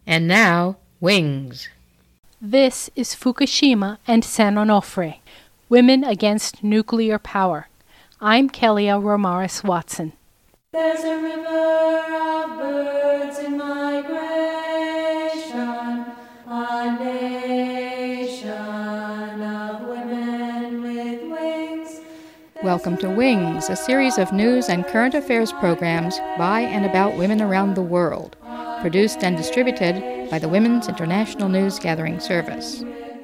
And now, Wings. This is Fukushima and San Onofre, Women Against Nuclear Power. I'm Kelia Romaris Watson. There's a river of birds in migration, a nation of women with wings. Welcome to Wings, a series of news and current affairs programs by and about women around the world, produced and distributed by the Women's International News Gathering Service.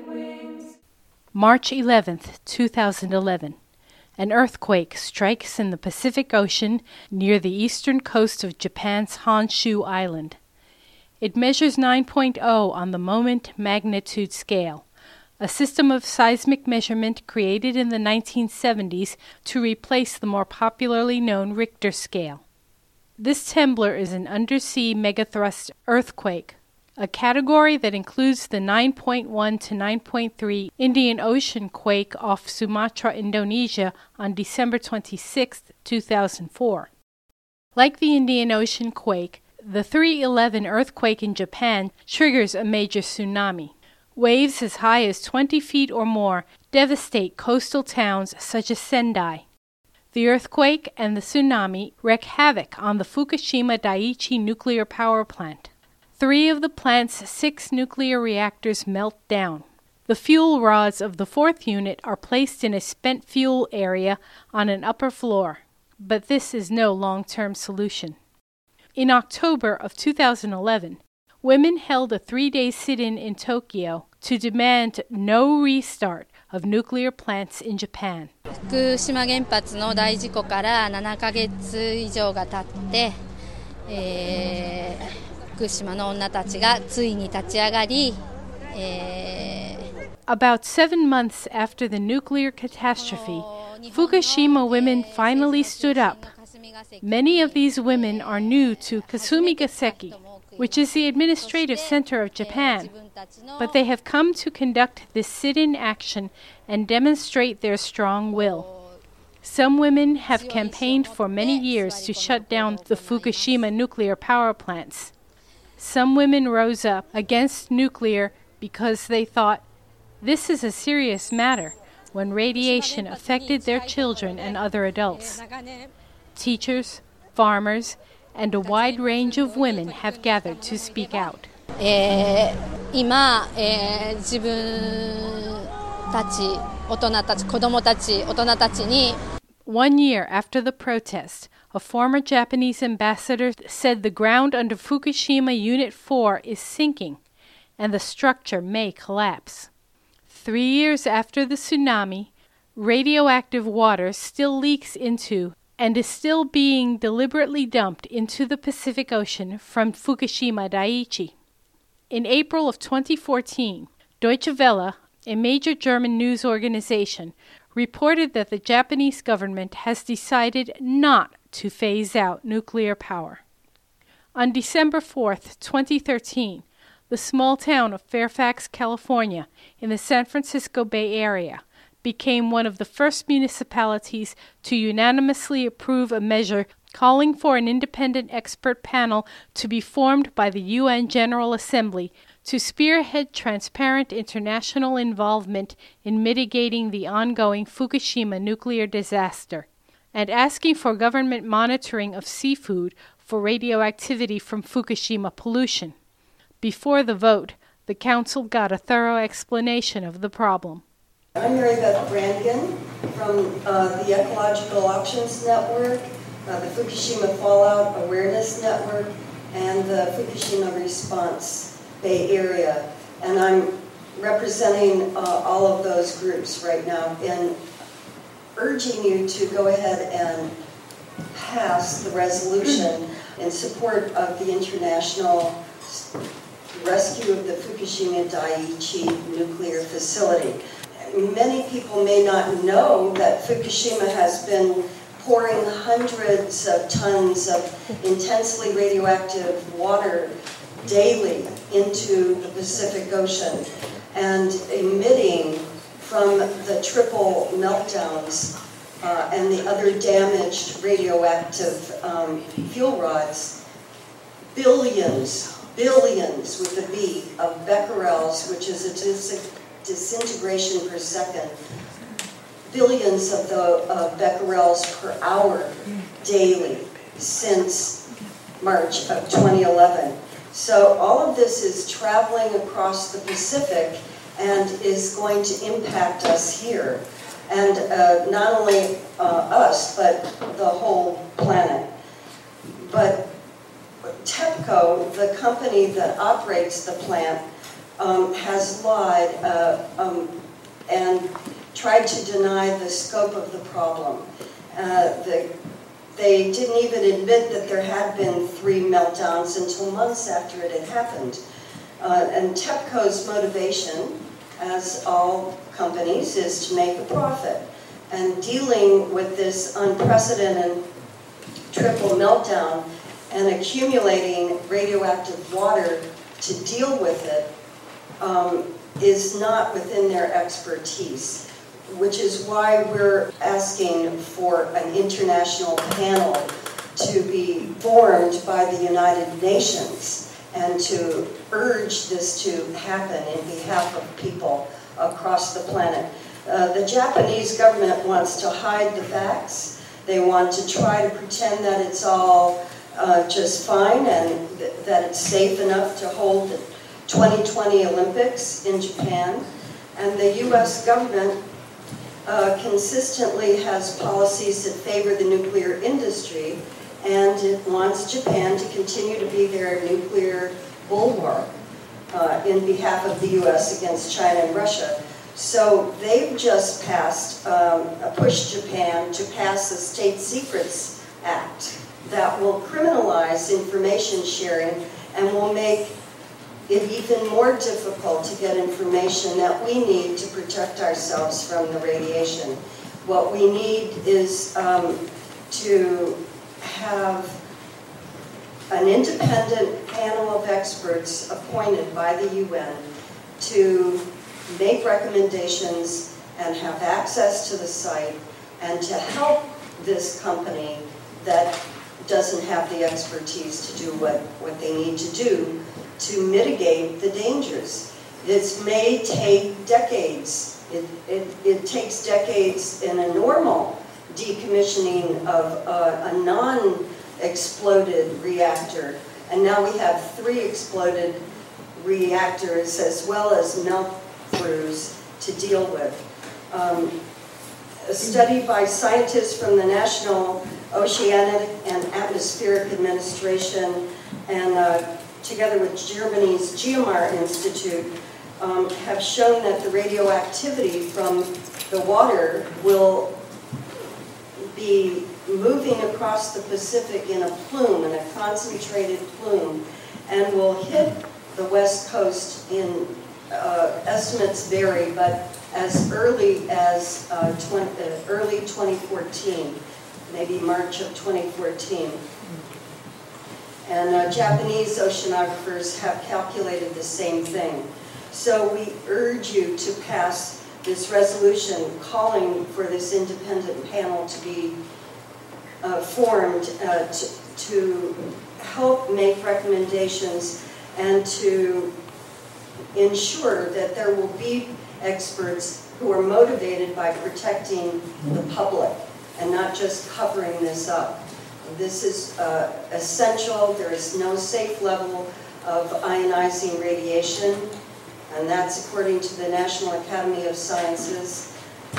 March 11th, 2011. An earthquake strikes in the Pacific Ocean near the eastern coast of Japan's Honshu Island. It measures 9.0 on the moment magnitude scale, a system of seismic measurement created in the 1970s to replace the more popularly known Richter scale. This temblor is an undersea megathrust earthquake, a category that includes the 9.1 to 9.3 Indian Ocean quake off Sumatra, Indonesia on December 26, 2004. Like the Indian Ocean quake, the 3/11 earthquake in Japan triggers a major tsunami. Waves as high as 20 feet or more devastate coastal towns such as Sendai. The earthquake and the tsunami wreak havoc on the Fukushima Daiichi nuclear power plant. 3 of the plant's 6 nuclear reactors melt down. The fuel rods of the 4th unit are placed in a spent fuel area on an upper floor, but this is no long-term solution. In October of 2011, women held a 3-day sit-in in Tokyo to demand no restart of nuclear plants in Japan. 福島原発の大事故から7ヶ月以上が経って、福島の女たちがついに立ち上がり、 About 7 months after the nuclear catastrophe, Fukushima women finally stood up. Many of these women are new to Kasumigaseki, which is the administrative center of Japan, but they have come to conduct this sit-in action and demonstrate their strong will. Some women have campaigned for many years to shut down the Fukushima nuclear power plants. Some women rose up against nuclear because they thought, this is a serious matter when radiation affected their children and other adults. Teachers, farmers, and a wide range of women have gathered to speak out. 今、自分たち、大人たち、子供たち、大人たちに 1 year after the protest, a former Japanese ambassador said the ground under Fukushima Unit 4 is sinking and the structure may collapse. 3 years after the tsunami, radioactive water still leaks into and is still being deliberately dumped into the Pacific Ocean from Fukushima Daiichi. In April of 2014, Deutsche Welle, a major German news organization, reported that the Japanese government has decided not to phase out nuclear power. On December 4, 2013, the small town of Fairfax, California, in the San Francisco Bay Area, became one of the first municipalities to unanimously approve a measure calling for an independent expert panel to be formed by the UN General Assembly to spearhead transparent international involvement in mitigating the ongoing Fukushima nuclear disaster, and asking for government monitoring of seafood for radioactivity from Fukushima pollution. Before the vote, the Council got a thorough explanation of the problem. I'm Mary Beth Brannigan from the Ecological Options Network, the Fukushima Fallout Awareness Network, and the Fukushima Response Bay Area. And I'm representing all of those groups right now and urging you to go ahead and pass the resolution in support of the international rescue of the Fukushima Daiichi nuclear facility. Many people may not know that Fukushima has been pouring hundreds of tons of intensely radioactive water daily into the Pacific Ocean and emitting from the triple meltdowns and the other damaged radioactive fuel rods billions billions, with a B, of becquerels, which is a disintegration per second, billions of the becquerels per hour daily since March of 2011. So all of this is traveling across the Pacific and is going to impact us here. And not only us, but the whole planet. But TEPCO, the company that operates the plant, has lied and tried to deny the scope of the problem. They didn't even admit that there had been 3 meltdowns until months after it had happened. And TEPCO's motivation, as all companies, is to make a profit. And dealing with this unprecedented triple meltdown and accumulating radioactive water to deal with it is not within their expertise, which is why we're asking for an international panel to be formed by the United Nations and to urge this to happen in behalf of people across the planet. The Japanese government wants to hide the facts. They want to try to pretend that it's all just fine and that it's safe enough to hold the 2020 Olympics in Japan. And the U.S. government consistently has policies that favor the nuclear industry, and it wants Japan to continue to be their nuclear bulwark in behalf of the U.S. against China and Russia. So they've just pushed Japan to pass the State Secrets Act that will criminalize information sharing and will make it even more difficult to get information that we need to protect ourselves from the radiation. What we need is to have an independent panel of experts appointed by the UN to make recommendations and have access to the site and to help this company that doesn't have the expertise to do what they need to do to mitigate the dangers. This may take decades. It takes decades in a normal decommissioning of a non-exploded reactor. And now we have 3 exploded reactors as well as melt-throughs to deal with. A study by scientists from the National Oceanic and Atmospheric Administration and together with Germany's GMR Institute have shown that the radioactivity from the water will be moving across the Pacific in a plume, in a concentrated plume, and will hit the West Coast in, estimates vary, but as early as early 2014, maybe March of 2014. And Japanese oceanographers have calculated the same thing. So we urge you to pass this resolution calling for this independent panel to be formed to help make recommendations and to ensure that there will be experts who are motivated by protecting the public and not just covering this up. This is essential. There is no safe level of ionizing radiation, and that's according to the National Academy of Sciences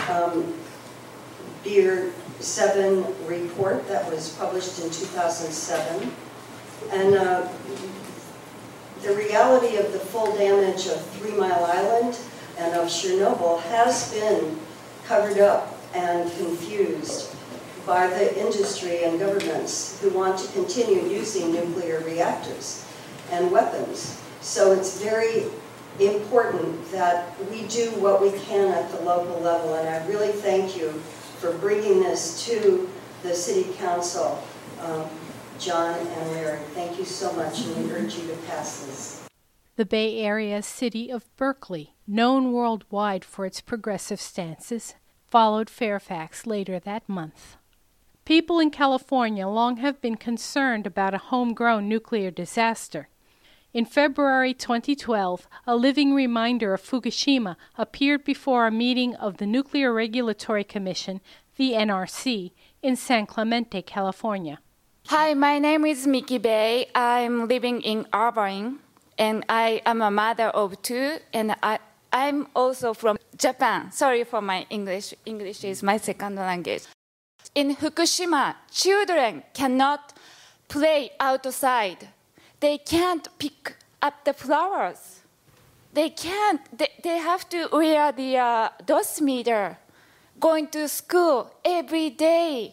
Beer 7 report that was published in 2007. And the reality of the full damage of 3 Mile Island and of Chernobyl has been covered up and confused by the industry and governments who want to continue using nuclear reactors and weapons. So it's very important that we do what we can at the local level, and I really thank you for bringing this to the City Council, John and Larry. Thank you so much, and we urge you to pass this. The Bay Area city of Berkeley, known worldwide for its progressive stances, followed Fairfax later that month. People in California long have been concerned about a homegrown nuclear disaster. In February 2012, a living reminder of Fukushima appeared before a meeting of the Nuclear Regulatory Commission, the NRC, in San Clemente, California. Hi, my name is Miki Bay. I'm living in Irvine, and I am a mother of two, and I'm also from Japan. Sorry for my English. English is my second language. In Fukushima, children cannot play outside. They can't pick up the flowers. They can't. They have to wear the dosimeter, going to school every day.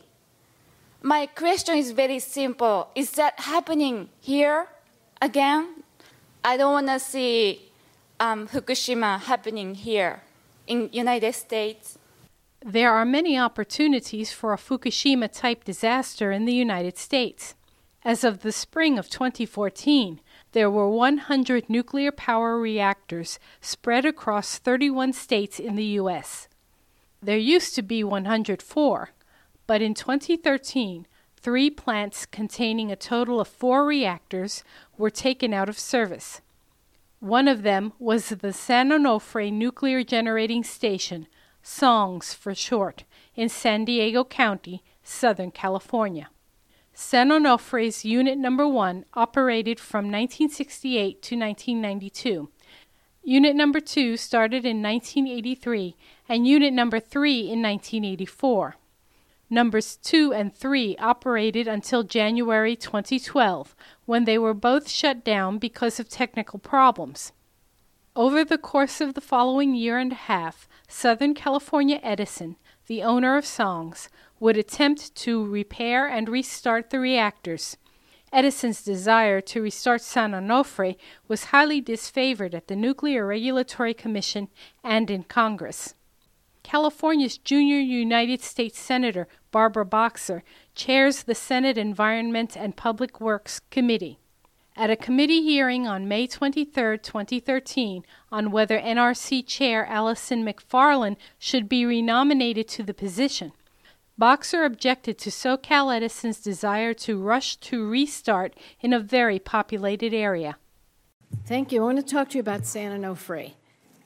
My question is very simple. Is that happening here again? I don't want to see Fukushima happening here in United States. There are many opportunities for a Fukushima-type disaster in the United States. As of the spring of 2014, there were 100 nuclear power reactors spread across 31 states in the U.S. There used to be 104, but in 2013, 3 plants containing a total of 4 reactors were taken out of service. One of them was the San Onofre Nuclear Generating Station, SONGS for short, in San Diego County, Southern California. San Onofre's Unit No. 1 operated from 1968 to 1992. Unit No. 2 started in 1983 and Unit No. 3 in 1984. Numbers 2 and 3 operated until January 2012, when they were both shut down because of technical problems. Over the course of the following year and a half, Southern California Edison, the owner of SONGS, would attempt to repair and restart the reactors. Edison's desire to restart San Onofre was highly disfavored at the Nuclear Regulatory Commission and in Congress. California's junior United States Senator Barbara Boxer chairs the Senate Environment and Public Works Committee. At a committee hearing on May 23, 2013, on whether NRC Chair Allison McFarland should be renominated to the position, Boxer objected to SoCal Edison's desire to rush to restart in a very populated area. Thank you. I want to talk to you about San Onofre,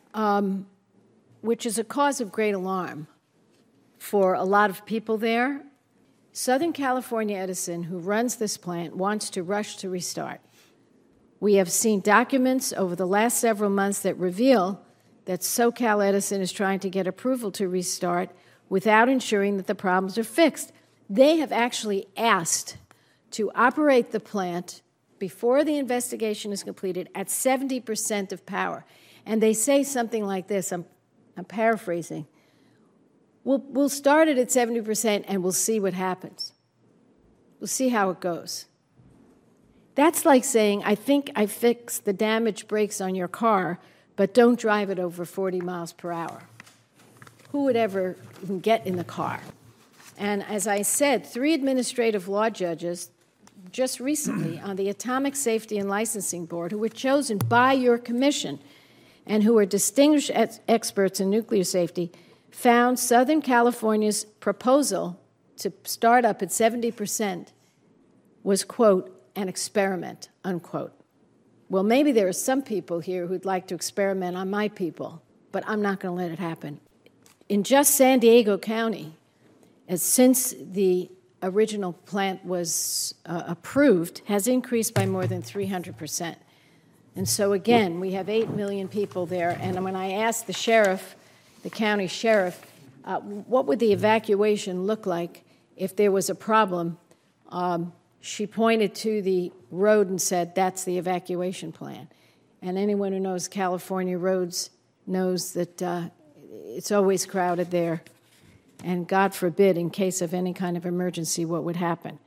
which is a cause of great alarm for a lot of people there. Southern California Edison, who runs this plant, wants to rush to restart. We have seen documents over the last several months that reveal that SoCal Edison is trying to get approval to restart without ensuring that the problems are fixed. They have actually asked to operate the plant before the investigation is completed at 70% of power. And they say something like this, I'm paraphrasing, we'll start it at 70% and we'll see what happens. We'll see how it goes. That's like saying, I think I fixed the damaged brakes on your car, but don't drive it over 40 miles per hour. Who would ever even get in the car? And as I said, 3 administrative law judges just recently on the Atomic Safety and Licensing Board, who were chosen by your commission and who are distinguished experts in nuclear safety, found Southern California's proposal to start up at 70% was, quote, an experiment, unquote. Well, maybe there are some people here who'd like to experiment on my people, but I'm not going to let it happen. In just San Diego County, since the original plant was approved, has increased by more than 300%. And so, again, we have 8 million people there. And when I asked the sheriff, the county sheriff, what would the evacuation look like if there was a problem, she pointed to the road and said, that's the evacuation plan. And anyone who knows California roads knows that it's always crowded there. And God forbid, in case of any kind of emergency, what would happen.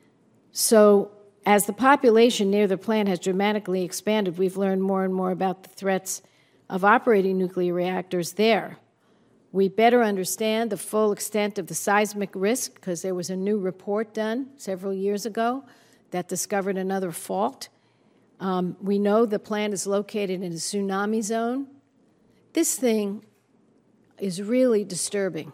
So as the population near the plant has dramatically expanded, we've learned more and more about the threats of operating nuclear reactors there. We better understand the full extent of the seismic risk because there was a new report done several years ago that discovered another fault. We know the plant is located in a tsunami zone. This thing is really disturbing.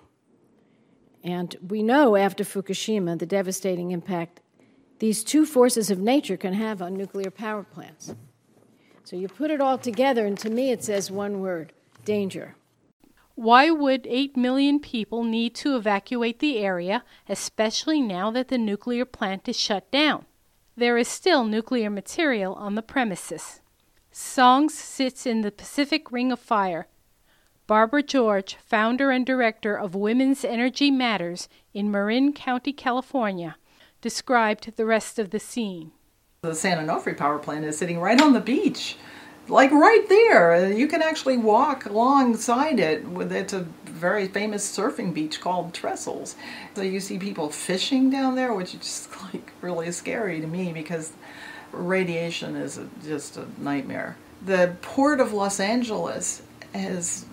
And we know after Fukushima the devastating impact these 2 forces of nature can have on nuclear power plants. So you put it all together, and to me it says one word: danger. Why would 8 million people need to evacuate the area, especially now that the nuclear plant is shut down? There is still nuclear material on the premises. Songs sits in the Pacific Ring of Fire. Barbara George, founder and director of Women's Energy Matters in Marin County, California, described the rest of the scene. The San Onofre power plant is sitting right on the beach, like right there. You can actually walk alongside it. It's a very famous surfing beach called Trestles. So you see people fishing down there, which is just like really scary to me because radiation is just a nightmare. The Port of Los Angeles has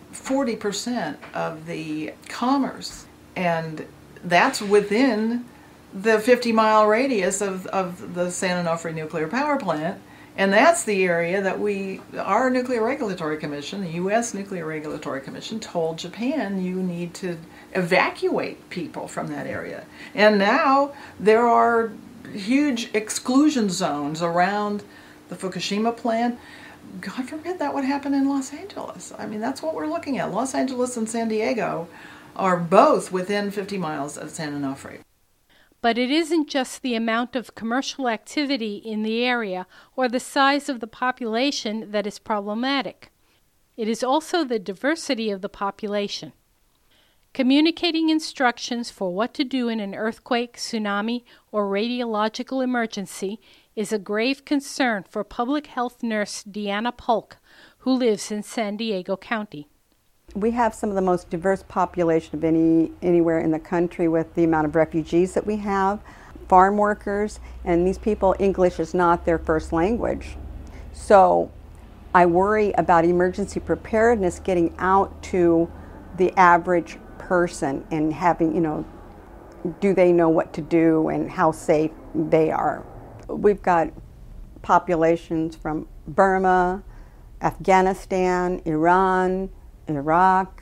40% of the commerce, and that's within the 50-mile radius of the San Onofre nuclear power plant. And that's the area that our Nuclear Regulatory Commission, the U.S. Nuclear Regulatory Commission, told Japan you need to evacuate people from that area. And now there are huge exclusion zones around the Fukushima plant. God forbid that would happen in Los Angeles. I mean, that's what we're looking at. Los Angeles and San Diego are both within 50 miles of San Onofre. But it isn't just the amount of commercial activity in the area or the size of the population that is problematic. It is also the diversity of the population. Communicating instructions for what to do in an earthquake, tsunami, or radiological emergency is a grave concern for public health nurse Deanna Polk, who lives in San Diego County. We have some of the most diverse population of anywhere in the country with the amount of refugees that we have, farm workers, and these people, English is not their first language. So I worry about emergency preparedness getting out to the average person and having, do they know what to do and how safe they are. We've got populations from Burma, Afghanistan, Iran, Iraq,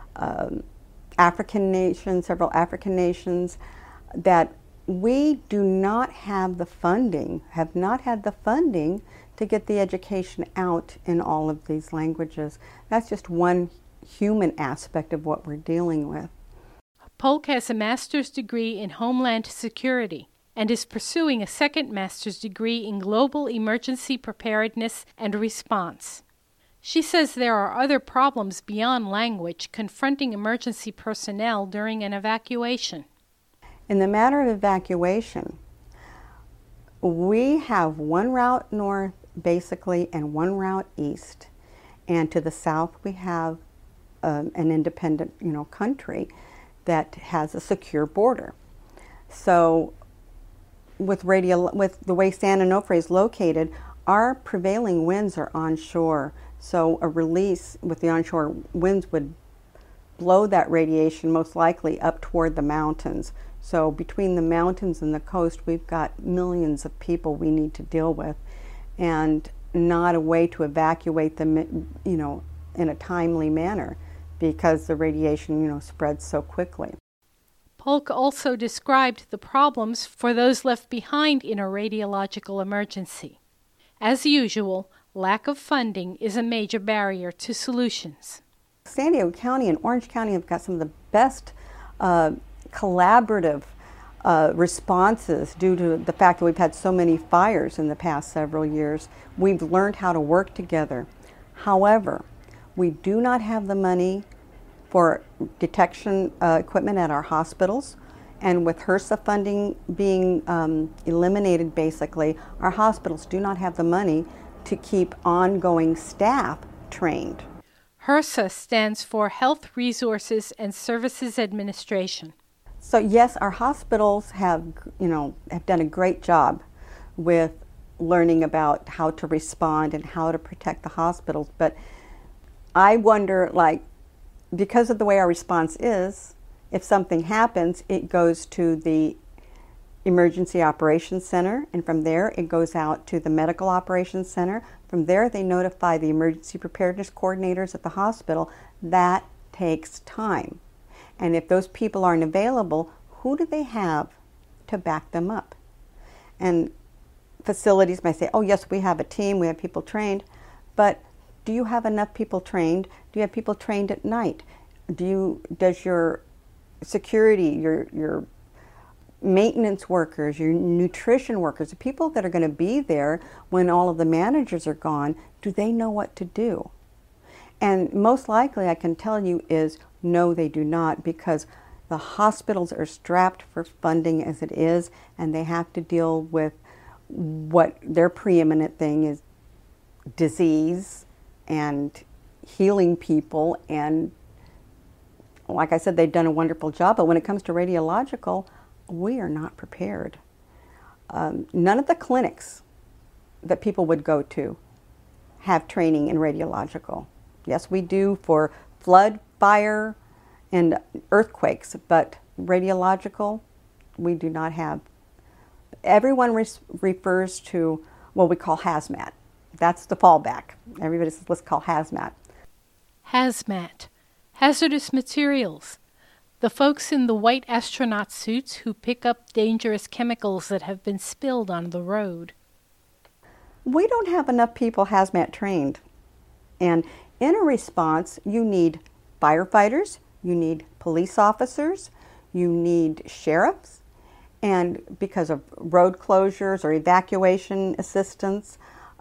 African nations, several African nations, that we do not have the funding, have not had the funding to get the education out in all of these languages. That's just one human aspect of what we're dealing with. Polk has a master's degree in Homeland Security and is pursuing a second master's degree in Global Emergency Preparedness and Response. She says there are other problems beyond language confronting emergency personnel during an evacuation. In the matter of evacuation, we have one route north, basically, and one route east. And to the south, we have an independent, country that has a secure border. So with the way San Onofre is located, our prevailing winds are onshore. So a release with the onshore winds would blow that radiation most likely up toward the mountains. So between the mountains and the coast, we've got millions of people we need to deal with, and not a way to evacuate them, in a timely manner because the radiation, spreads so quickly. Polk also described the problems for those left behind in a radiological emergency. As usual, lack of funding is a major barrier to solutions. San Diego County and Orange County have got some of the best collaborative responses due to the fact that we've had so many fires in the past several years. We've learned how to work together. However, we do not have the money for detection equipment at our hospitals. And with HRSA funding being eliminated, basically, our hospitals do not have the money to keep ongoing staff trained. HRSA stands for Health Resources and Services Administration. So yes, our hospitals have done a great job with learning about how to respond and how to protect the hospitals. But I wonder, because of the way our response is, if something happens, it goes to the Emergency Operations Center, and from there it goes out to the Medical Operations Center. From there they notify the emergency preparedness coordinators at the hospital. That takes time. And if those people aren't available, who do they have to back them up? And facilities may say, oh yes, we have a team, we have people trained, but do you have enough people trained? Do you have people trained at night? Does your security, your maintenance workers, your nutrition workers, the people that are going to be there when all of the managers are gone, do they know what to do? And most likely I can tell you is no, they do not, because the hospitals are strapped for funding as it is, and they have to deal with what their preeminent thing is: disease and healing people. And like I said, they've done a wonderful job, but when it comes to radiological, we are not prepared. None of the clinics that people would go to have training in radiological. Yes, we do for flood, fire, and earthquakes, but radiological, we do not have. Everyone refers to what we call hazmat. That's the fallback. Everybody says, let's call hazmat. Hazmat, hazardous materials. The folks in the white astronaut suits who pick up dangerous chemicals that have been spilled on the road. We don't have enough people hazmat trained. And in a response, you need firefighters, you need police officers, you need sheriffs, and because of road closures or evacuation assistance,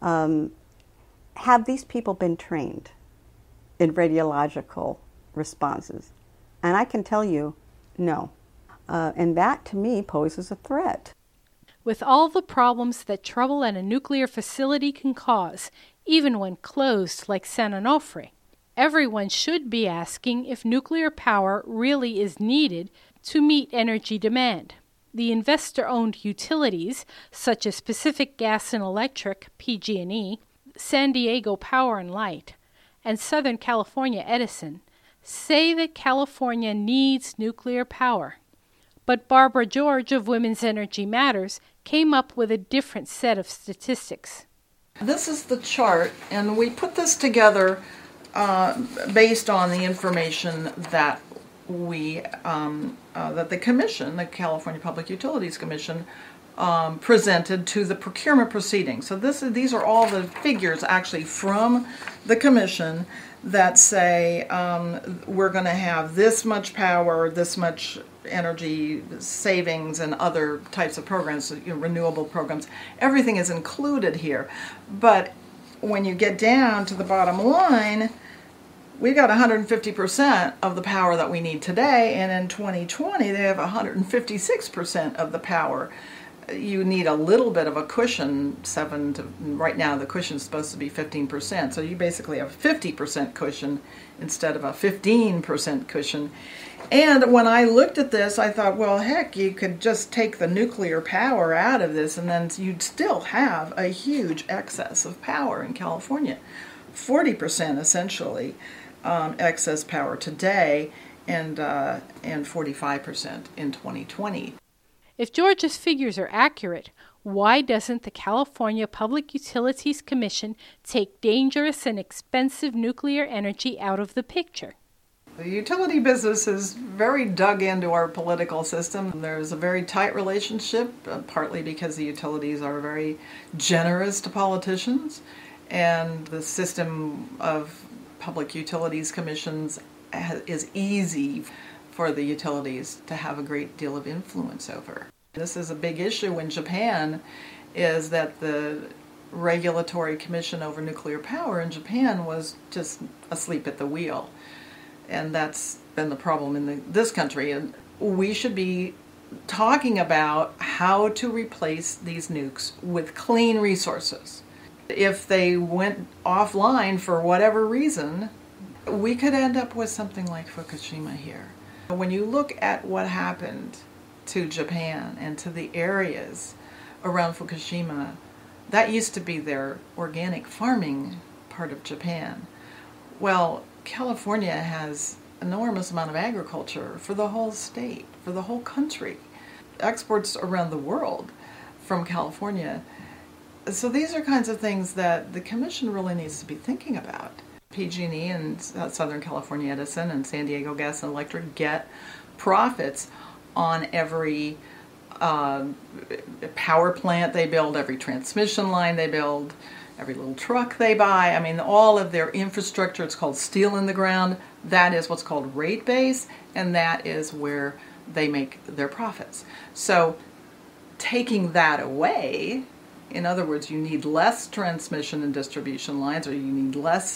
have these people been trained in radiological responses? And I can tell you, no. And that, to me, poses a threat. With all the problems that trouble at a nuclear facility can cause, even when closed like San Onofre, everyone should be asking if nuclear power really is needed to meet energy demand. The investor-owned utilities, such as Pacific Gas and Electric, PG&E, San Diego Power and Light, and Southern California Edison, say that California needs nuclear power. But Barbara George of Women's Energy Matters came up with a different set of statistics. This is the chart, and we put this together based on the information that that the Commission, the California Public Utilities Commission, presented to the procurement proceedings. So these are all the figures actually from the Commission that say we're going to have this much power, this much energy savings, and other types of programs, renewable programs. Everything is included here. But when you get down to the bottom line, we got 150% of the power that we need today, and in 2020 they have 156% of the power. You need a little bit of a cushion, right now the cushion is supposed to be 15%, so you basically have a 50% cushion instead of a 15% cushion. And when I looked at this, I thought, well, heck, you could just take the nuclear power out of this and then you'd still have a huge excess of power in California. 40% essentially excess power today, and 45% in 2020. If George's figures are accurate, why doesn't the California Public Utilities Commission take dangerous and expensive nuclear energy out of the picture? The utility business is very dug into our political system. There's a very tight relationship, partly because the utilities are very generous to politicians, and the system of public utilities commissions is easy for the utilities to have a great deal of influence over. This is a big issue in Japan, is that the regulatory commission over nuclear power in Japan was just asleep at the wheel. And that's been the problem in this country. And we should be talking about how to replace these nukes with clean resources. If they went offline for whatever reason, we could end up with something like Fukushima here. When you look at what happened to Japan and to the areas around Fukushima, that used to be their organic farming part of Japan. Well, California has an enormous amount of agriculture for the whole state, for the whole country. Exports around the world from California. So these are kinds of things that the Commission really needs to be thinking about. PG&E and Southern California Edison and San Diego Gas and Electric get profits on every power plant they build, every transmission line they build, every little truck they buy. I mean, all of their infrastructure, it's called steel in the ground. That is what's called rate base, and that is where they make their profits. So taking that away, in other words, you need less transmission and distribution lines, or you need less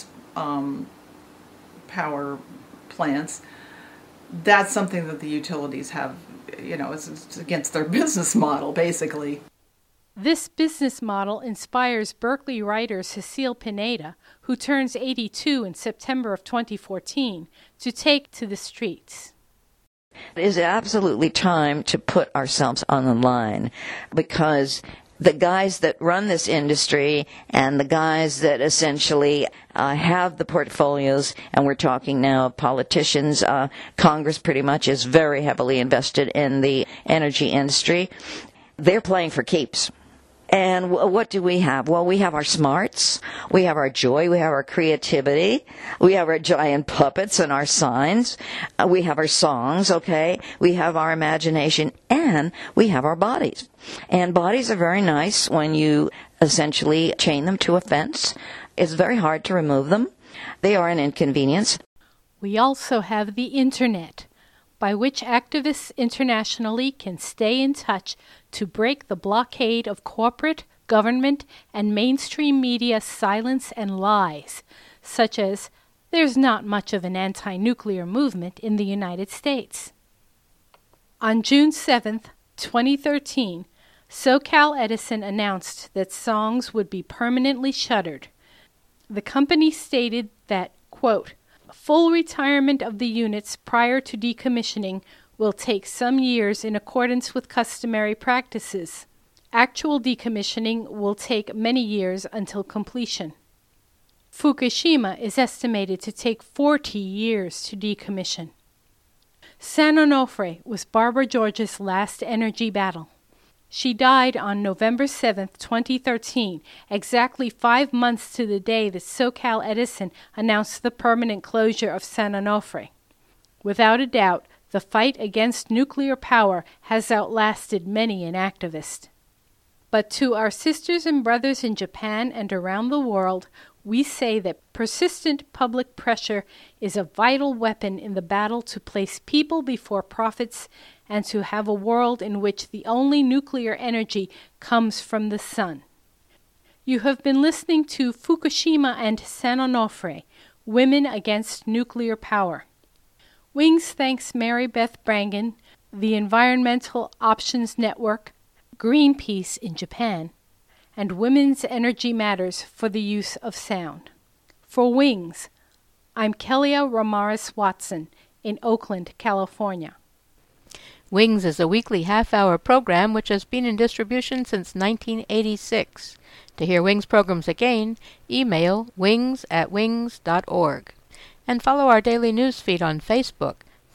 power plants. That's something that the utilities have, it's against their business model, basically. This business model inspires Berkeley writer Cecile Pineda, who turns 82 in September of 2014, to take to the streets. It is absolutely time to put ourselves on the line, because the guys that run this industry and the guys that essentially have the portfolios, and we're talking now of politicians, Congress pretty much is very heavily invested in the energy industry. They're playing for keeps. And what do we have? Well, we have our smarts, we have our joy, we have our creativity, we have our giant puppets and our signs, we have our songs, okay? We have our imagination, and we have our bodies. And bodies are very nice when you essentially chain them to a fence. It's very hard to remove them. They are an inconvenience. We also have the Internet, by which activists internationally can stay in touch to break the blockade of corporate, government, and mainstream media silence and lies, such as there's not much of an anti-nuclear movement in the United States. On June 7th, 2013, SoCal Edison announced that Songs would be permanently shuttered. The company stated that, quote, full retirement of the units prior to decommissioning will take some years in accordance with customary practices. Actual decommissioning will take many years until completion. Fukushima is estimated to take 40 years to decommission. San Onofre was Barbara George's last energy battle. She died on November 7, 2013, exactly 5 months to the day that SoCal Edison announced the permanent closure of San Onofre. Without a doubt, the fight against nuclear power has outlasted many an activist. But to our sisters and brothers in Japan and around the world, we say that persistent public pressure is a vital weapon in the battle to place people before profits and to have a world in which the only nuclear energy comes from the sun. You have been listening to Fukushima and San Onofre, Women Against Nuclear Power. Wings thanks Mary Beth Brangen, the Environmental Options Network, Greenpeace in Japan, and Women's Energy Matters for the use of sound. For Wings, I'm Kelia Ramirez Watson in Oakland, California. Wings is a weekly half-hour program which has been in distribution since 1986. To hear Wings programs again, email wings@wings.org. And follow our daily news feed on Facebook,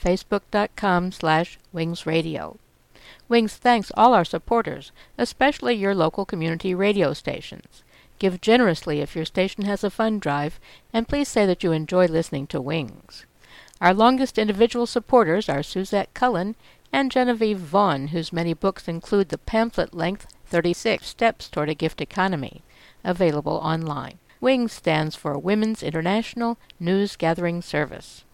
facebook.com/wingsradio. Wings thanks all our supporters, especially your local community radio stations. Give generously if your station has a fund drive, and please say that you enjoy listening to Wings. Our longest individual supporters are Suzette Cullen and Genevieve Vaughn, whose many books include the pamphlet-length 36 Steps Toward a Gift Economy, available online. WINGS stands for Women's International News Gathering Service.